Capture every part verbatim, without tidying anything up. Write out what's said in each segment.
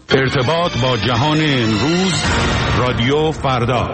ارتباط با جهان امروز، رادیو فردا.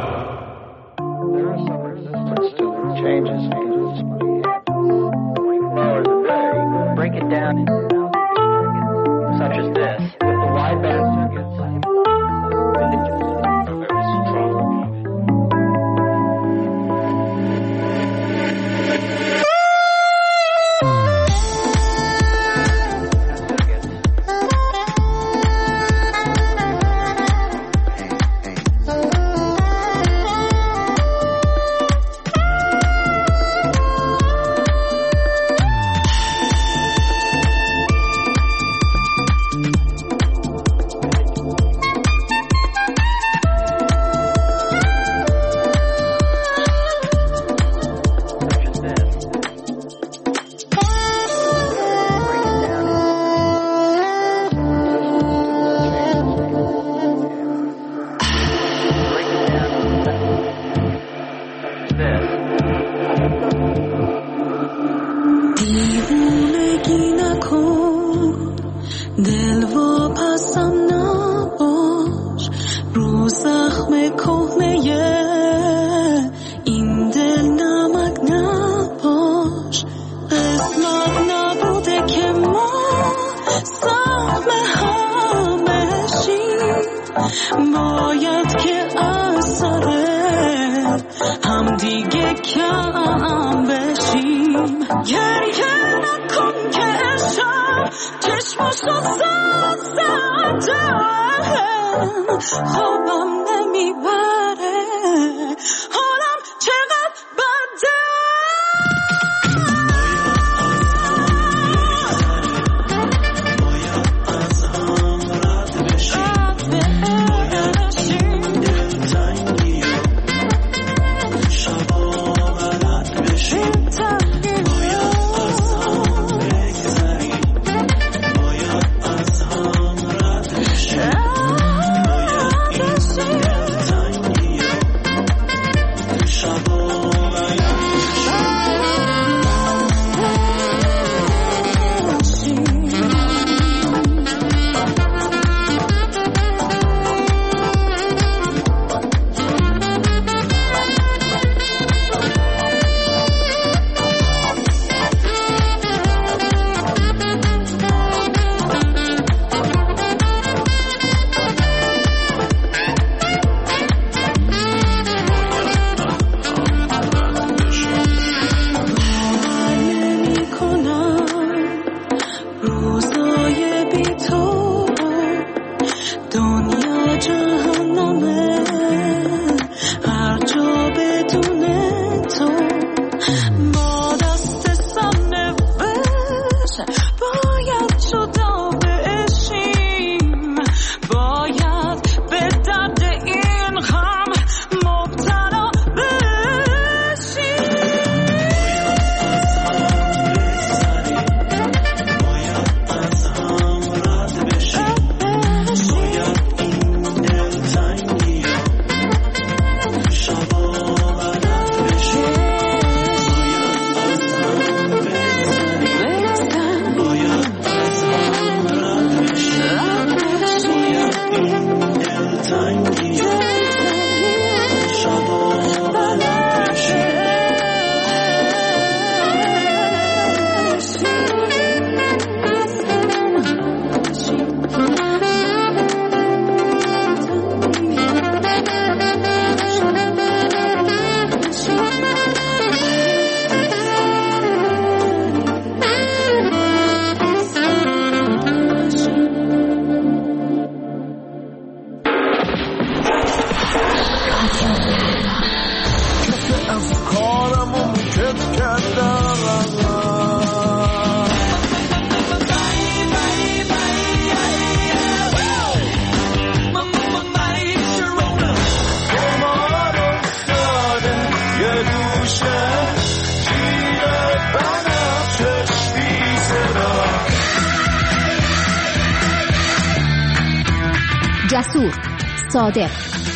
جسور، صادق،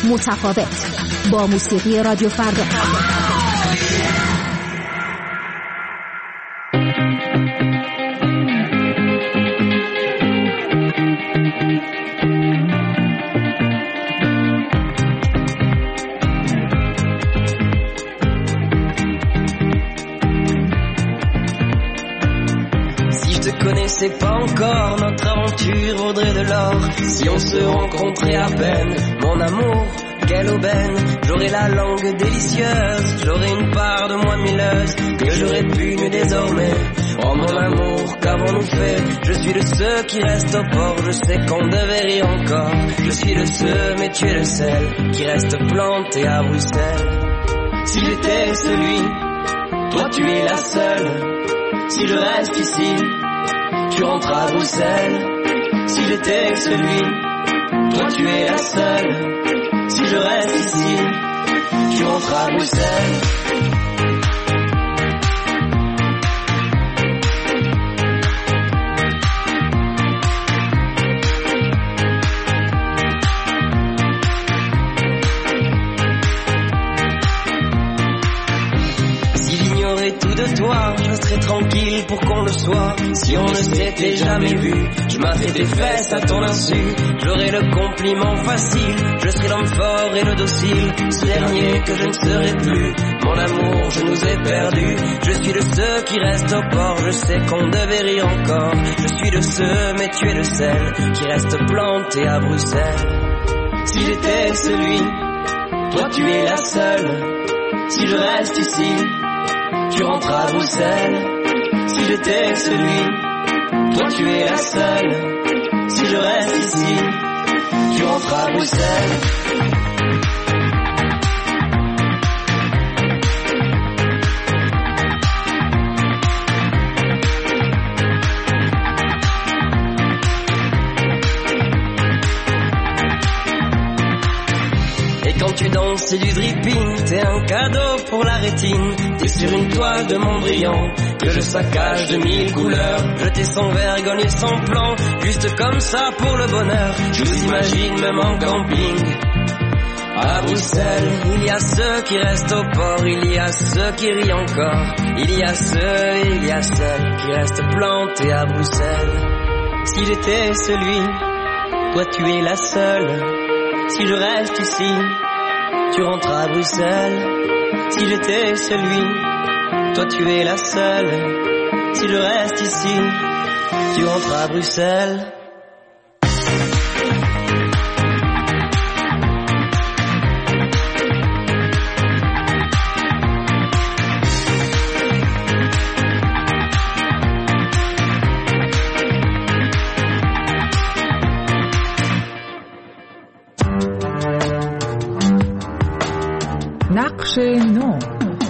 متفاوت، با موسیقی رادیو فردا. connaissais pas encore, notre aventure vaudrait de l'or. Si on se rencontrait à peine, mon amour, quelle aubaine. J'aurais la langue délicieuse, j'aurais une part de moi milleuse, que j'aurais pu nu désormais. Oh mon amour, qu'avons-nous fait? Je suis de ceux qui restent au port, je sais qu'on devait rire encore. Je suis de ceux, mais tu es le seul, qui reste planté à Bruxelles. Si j'étais celui, toi tu es la seule. Si je reste ici, tu rentres à Bruxelles. Si j'étais celui, toi tu es la seule. Si je reste ici, tu rentres à Bruxelles. Tout de toi, je serais tranquille pour qu'on le soit. Si on ne s'était jamais vu, je m'attrais tes fesses à ton insu. J'aurais le compliment facile, je serais l'homme fort et le docile. Ce dernier que je ne serai plus, mon amour, je nous ai perdus. Je suis de ceux qui restent au port, je sais qu'on devait rire encore. Je suis de ceux, mais tu es le seul, qui reste planté à Bruxelles. Si j'étais celui, toi tu es la seule. Si je reste ici, tu rentres à Bruxelles. Si j'étais celui, toi tu es la seule. Si je reste ici, tu rentres à Bruxelles. Quand tu danses, c'est du dripping, t'es un cadeau pour la rétine. T'es sur une toile de Mondrian, que je saccage de mille couleurs. Jeter sans vergogne et sans plan, juste comme ça pour le bonheur. Je vous imagine même en camping. À Bruxelles, il y a ceux qui restent au port, il y a ceux qui rient encore. Il y a ceux, il y a celles qui restent plantés à Bruxelles. Si j'étais celui, toi tu es la seule. Si je reste ici, tu rentres à Bruxelles. Si j'étais celui, toi tu es la seule. Si je reste ici, tu rentres à Bruxelles. نقش نو.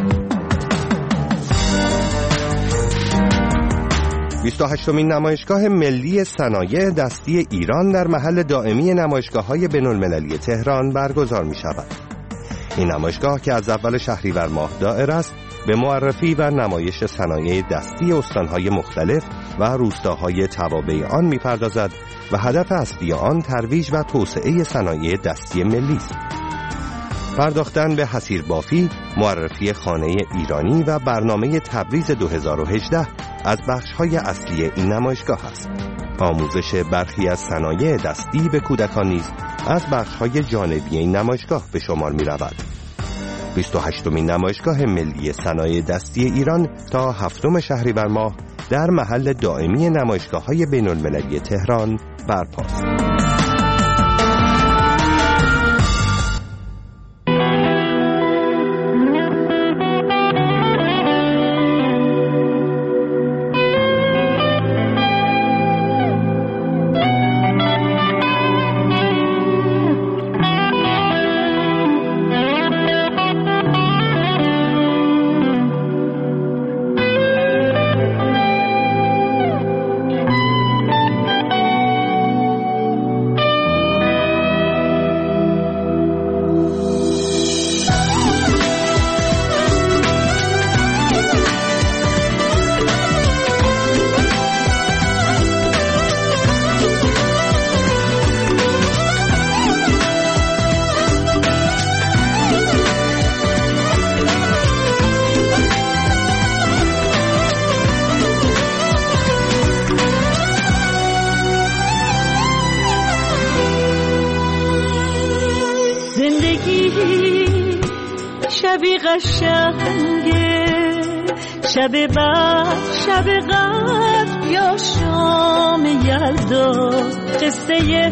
بیست و هشتمین نمایشگاه ملی صنایع دستی ایران در محل دائمی نمایشگاه‌های بین‌المللی تهران برگزار می‌شود. این نمایشگاه که از اول شهریور ماه دائر است، به معرفی و نمایش صنایع دستی استان‌های مختلف و روستاهای توابع آن می‌پردازد و هدف اصلی آن ترویج و توسعه صنایع دستی ملی است. پرداختن به حصیر بافی، معرفی خانه ایرانی و برنامه تبریز دو هزار و هجده از بخش‌های اصلی این نمایشگاه است. آموزش برخی از صنایع دستی به کودکان نیز از بخش‌های جانبی این نمایشگاه به شمار می‌رود. بیست و هشتمین نمایشگاه ملی صنایع دستی ایران تا هفتم شهریور ماه در محل دائمی نمایشگاه‌های بین‌المللی تهران برپاست. شبی قشنگه، شب بعد شب قدر یا شام یلدا، قصه یه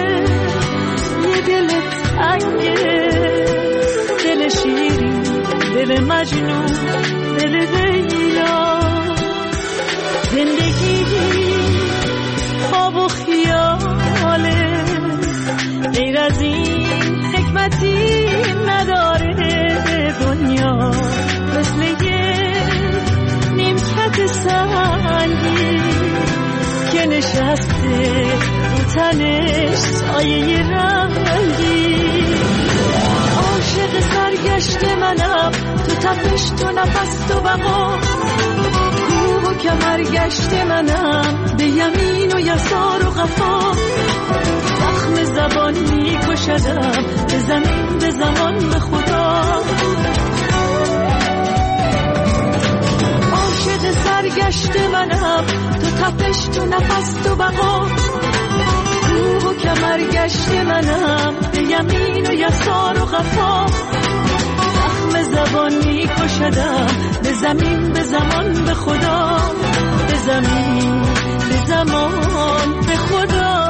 دل تنگه، دل شیرین، دل مجنون، دل لیلا. زندگی خواب و خیاله، غیر از این حکمتی نداره دنیا. مثل یه نیمکت سنگی که نشسته رو تنش سایه رنگی. عاشق سرگشت منم، تو تپش، تو نفس، تو بقا. کوه و کمر گشت منم، به یمین و یسار و قفا. زخم زبان می کشدم، به زمین، به زمان، به خدا. عاشق سرگشت منم، تو تپش، تو نفس، تو بقا. کوه و کمر گشت منم، به یمین و یسار و قفا. زخم زبان می کشدم، به زمین، به زمان، به خدا. به زمین، به زمان، به خدا.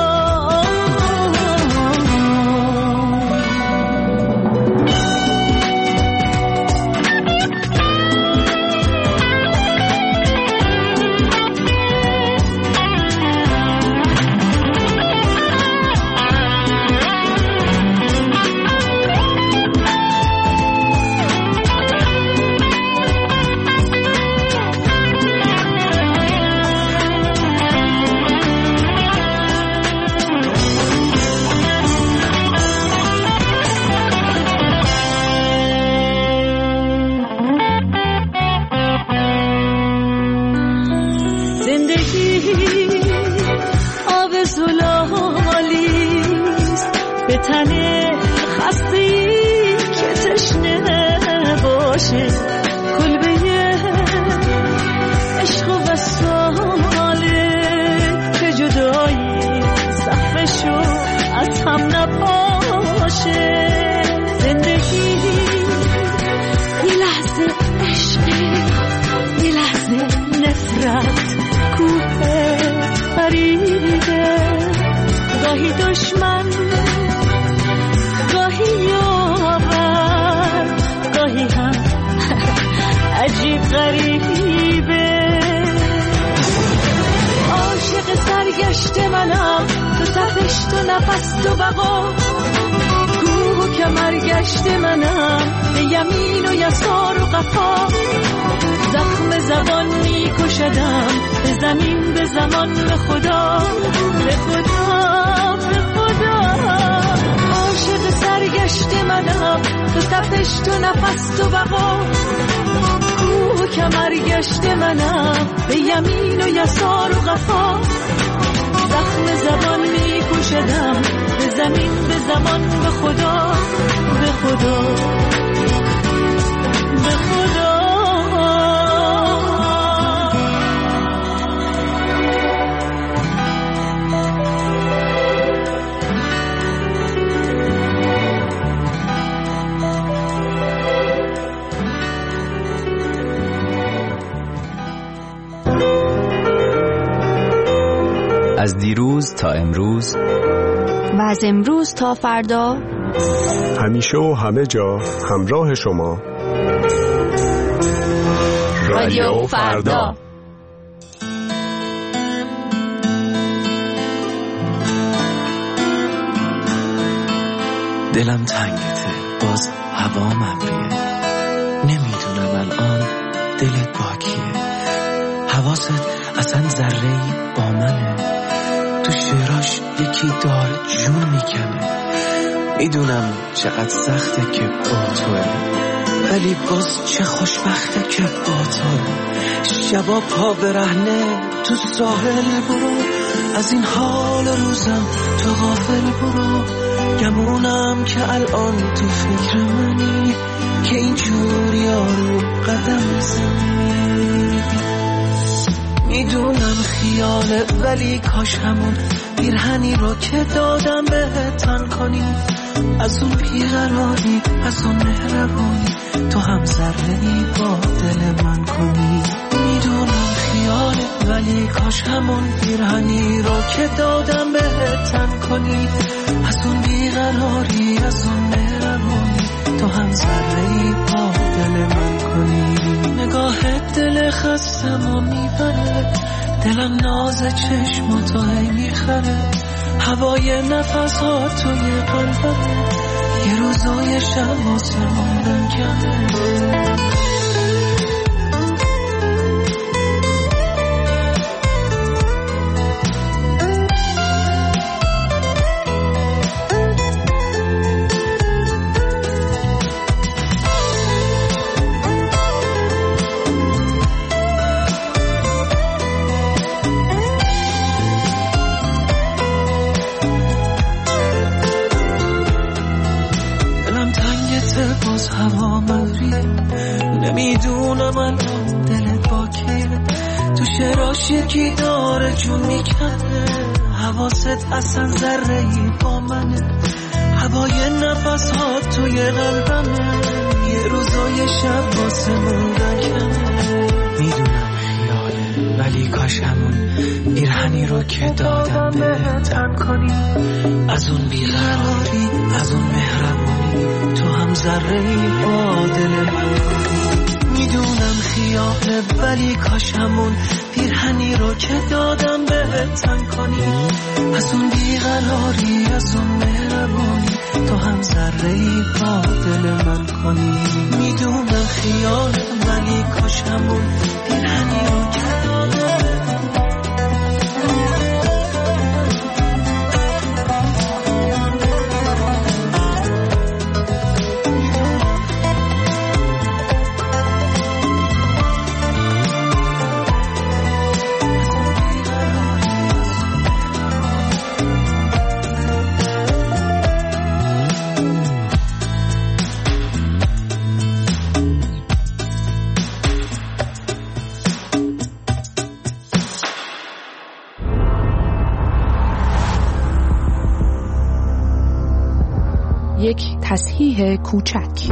از دیروز تا امروز و از امروز تا فردا، همیشه و همه جا همراه شما. رادیو فردا. دلم تنگته، باز هوا منفیه، نمیدونم الان دلت با کیه. حواست اصلا ذره‌ای با منه، تو شعراش یکی داره جون میکنه. میدونم چقدر سخته که با توه، ولی باز چه خوشبخته که با توه. شبا پا برهنه تو ساحل برو، از این حال روزم تو غافل برو. گمونم که الان تو فکر منی، که اینجور یارو قدم زنی. میدونم خیاله، ولی کاش همون پیرهنی رو که دادم بهت تن کنی. از اون بیقراری، از اون مهربانی، تو هم ذره‌ای با دل من کنی. میدونم خیاله ولی کاش همون پیرهنی رو که دادم بهت تن کنی. از اون بیقراری، از اون مهربانی، تو هم ذره‌ای با دل من کنی. نگاهت دل خستمو میبره، دلم ناز چشماتو هی میخره. هوای نفس ها توی قلبمه، یه روز و یه شب واسه موندن کمه. هوا مریه، نمیدونم الان دلت با کیه. تو شعراش یکی داره جون میکنه، حواست اصلا ذره‌ای با منه. هوای نفس ها توی قلبمه، یه روز و یه شب واسه موندن کمه. میدونم خیاله ولی کاش همون پیرهنی رو که دادم بهت تن کنی. از اون بیقراری، از اون مهربانی، تو هم ذره‌ای با دل من کنی. میدونم خیاله ولی کاش همون پیرهنی رو که دادم بهت تن کنی. از اون بیقراری، از اون مهربانی، تو هم ذره‌ای با دل من کنی. میدونم خیاله ولی کاش همون پیرهنی رو که دادم. یک تصحیح کوچک.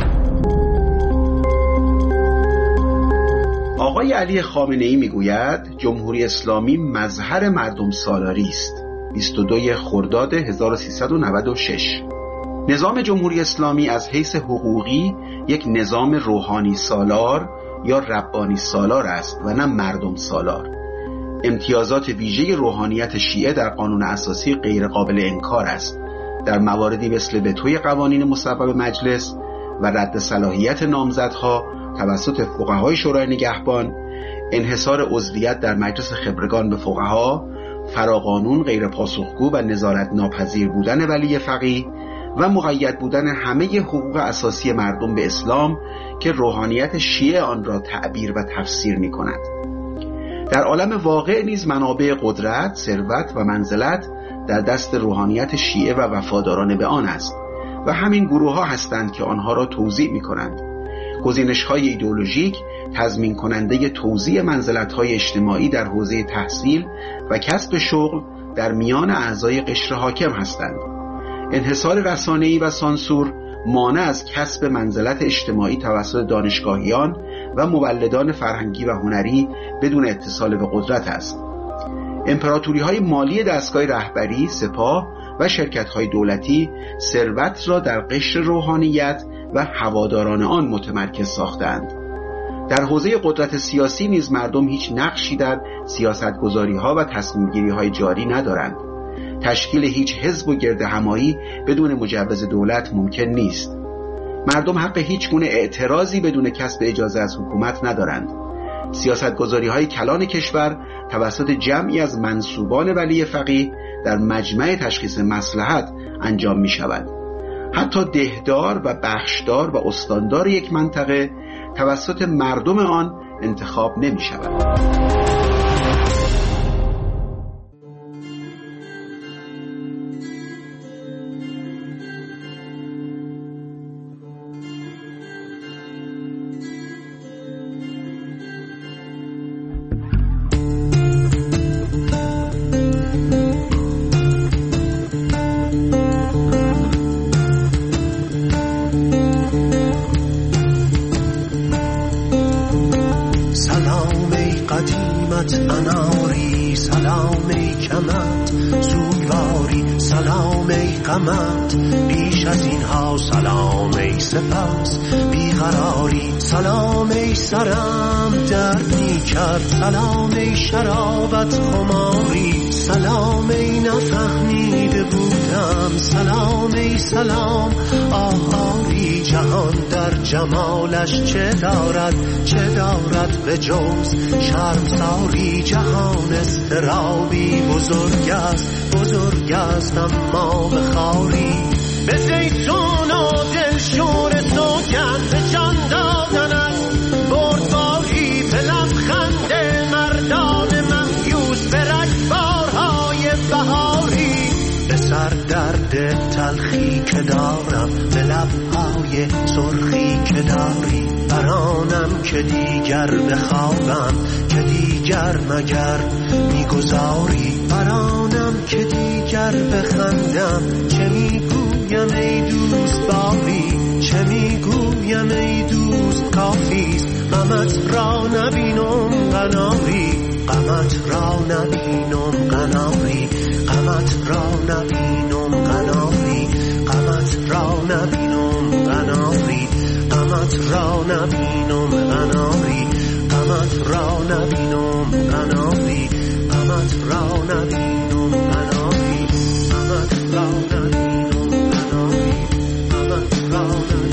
آقای علی خامنه‌ای میگوید جمهوری اسلامی مظهر مردم سالاری است. بیست و دو خرداد هزار و سیصد و نود و شش. نظام جمهوری اسلامی از حیث حقوقی یک نظام روحانی سالار یا ربانی سالار است و نه مردم سالار. امتیازات ویژه روحانیت شیعه در قانون اساسی غیر قابل انکار است. در مواردی مثل وتوی قوانین مصوب مجلس و رد صلاحیت نامزدها توسط فقهای شورای نگهبان، انحصار عضویت در مجلس خبرگان به فقها، فراقانون، غیر پاسخگو و نظارت ناپذیر بودن ولی فقیه و مقید بودن همه حقوق اساسی مردم به اسلام که روحانیت شیعه آن را تعبیر و تفسیر می کند. در عالم واقع نیز منابع قدرت، ثروت و منزلت در دست روحانیت شیعه و وفاداران به آن است و همین گروه ها هستند که آنها را توزیع می کنند. گزینش های ایدئولوژیک تضمین کننده توزیع منزلت های اجتماعی در حوزه تحصیل و کسب شغل در میان اعضای قشر حاکم هستند. انحصار رسانه‌ای و سانسور مانع از کسب منزلت اجتماعی توسط دانشگاهیان و مولدان فرهنگی و هنری بدون اتصال به قدرت است. امپراتوری های مالی دستگاه رهبری، سپاه و شرکت های دولتی ثروت را در قشر روحانیت و هواداران آن متمرکز ساختند. در حوزه قدرت سیاسی نیز مردم هیچ نقشی در سیاستگذاری ها و تصمیم گیری های جاری ندارند. تشکیل هیچ حزب و گرد همایی بدون مجوز دولت ممکن نیست. مردم حق هیچ گونه اعتراضی بدون کسب اجازه از حکومت ندارند. سیاستگذاری های کلان کشور توسط جمعی از منسوبان ولی فقیه در مجمع تشخیص مصلحت انجام می شود. حتی دهدار و بخشدار و استاندار یک منطقه توسط مردم آن انتخاب نمی شود. سلام ای قمت، بیش از اینها سلام ای سپس بیقراری، سلام ای سرم درد می کرد، سلام ای شرابت خماری، سلام ای نفهمیده بودم، سلام ای سلام آهاری. جهان در جمالش چه دارد چه دارد به جز شرمساری، جهان استرابی بزرگ است بزرگ است اما به خاری، به زیتون و دلشور سوگند به جان دادنت بردباری، به لبخند مردان مهیوس به رگبارهای بهاری، به سر درد تلخی که دارم به لبهای سرخی که داری، برانم که دیگر بخوابم که دیگر مگر میگذاری، برانم که دیگر بخندم چه میگویم ای دوست باری، چه میگویم ای دوست کافیست غمت را نبینم قناری، غمت را نبینم قناری، غمت را نبینم قناری، غمت را نبینم قناری، غمت را نبینم قناری، غمت را نبینم قناری، غمت را نبینم قناری، غمت را نبینم قناری، غمت را نبینم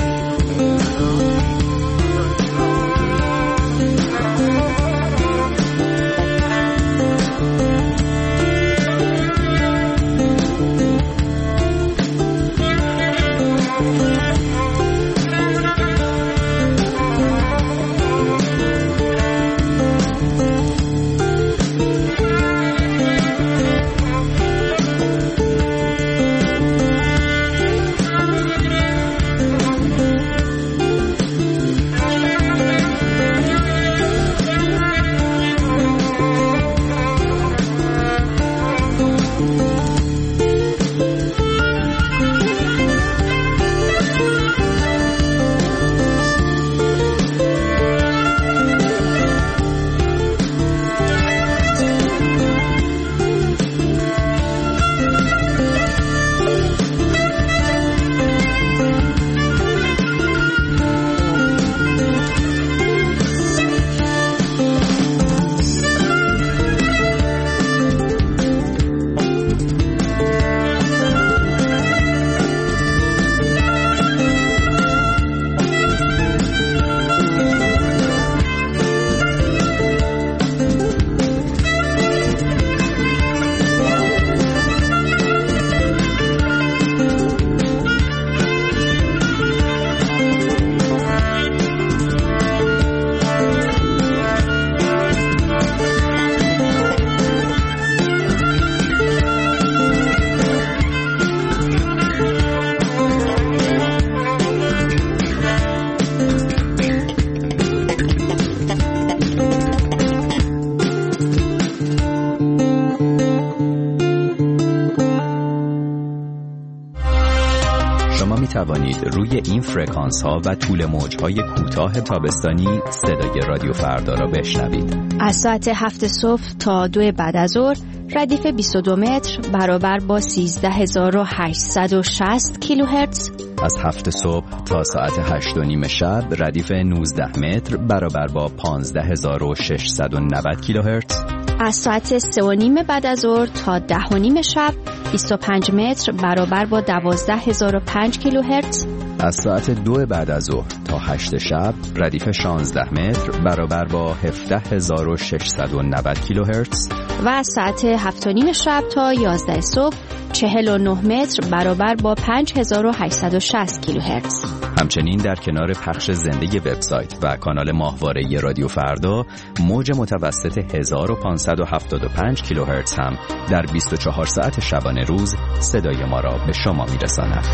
توانید روی این فرکانس ها و طول موج های کوتاه تابستانی صدای رادیو فردا را بشنوید. از ساعت هفت صبح تا دو بعد از ظهر ردیف بیست و دو متر برابر با سیزده هزار و هشتصد و شصت کیلوهرتز. از هفت صبح تا ساعت هشت و نیم شب ردیف نوزده متر برابر با پانزده هزار و ششصد و نود کیلوهرتز. از ساعت سه و نیم بعد از ظهر تا ده و نیم شب بیست و پنج متر برابر با دوازده هزار و پنج کیلوهرتز. از ساعت دو بعد از ظهر تا هشت شب ردیف شانزده متر برابر با هفده هزار و ششصد و نود کیلوهرتز. و از ساعت هفت و نیم شب تا یازده صبح چهل و نه متر برابر با پنج هزار و هشتصد و شصت کیلوهرتز. همچنین در کنار پخش زنده وبسایت و کانال ماهواره رادیو فردا موج متوسط هزار و پانصد و هفتاد و پنج کیلوهرتز هم در بیست و چهار ساعت شبانه روز صدای ما را به شما میرساند.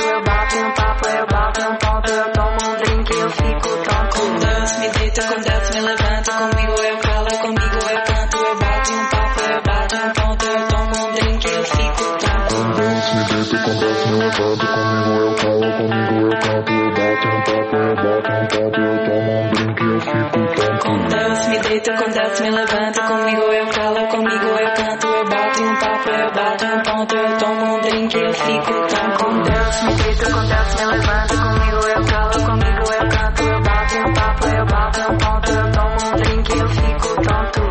Com Deus me deita, com Deus me levanto, comigo eu calo, comigo eu canto, eu bato um papo, eu bato um ponto, eu tomo um drink, eu fico tonto. Com Deus me deito, com Deus me levanto, comigo eu calo, comigo eu canto, eu bato um papo, eu bato um ponto, eu tomo um drink, eu fico tonto. Com Deus me deito, com Deus me levanto, comigo eu calo, comigo eu canto, eu bato um papo, eu bato um ponto, eu tomo um drink, eu fico tonto. Com Deus me deito, com Deus me levanto, comigo eu calo, comigo eu canto, eu bato um papo, eu bato um ponto, eu tomo um drink, eu fico tonto.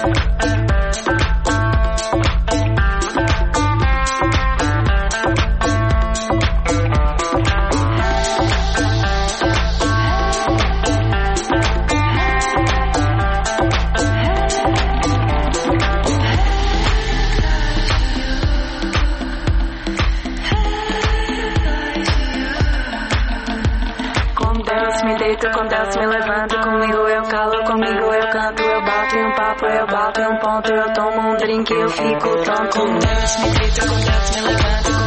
Com Deus me levanto, comigo eu calo, comigo eu canto, eu bato um papo, eu bato um ponto, eu tomo um drink, eu fico tonto. Com Deus me deito, com Deus me levanto,